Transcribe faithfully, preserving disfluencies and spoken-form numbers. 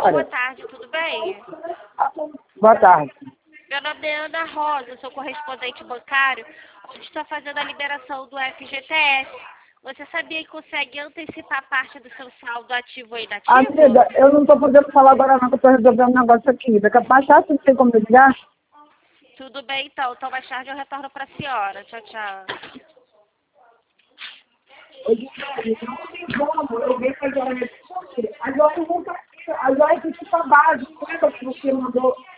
boa tarde, tudo bem? Boa tarde. Meu nome é Ana Rosa, sou correspondente bancário. A gente está fazendo a liberação do F G T S. Você sabia que consegue antecipar parte do seu saldo ativo ou inativo? Amiga, eu não estou podendo falar agora não, que eu estou resolvendo um negócio aqui. Daqui a pouco, acha que tem como me ligar? Tudo bem, então. Então mais tarde eu retorno para a senhora. Tchau, tchau. Eu venho fazer a minha. Agora eu vou. Agora eu vou para a base. Como é que você mandou?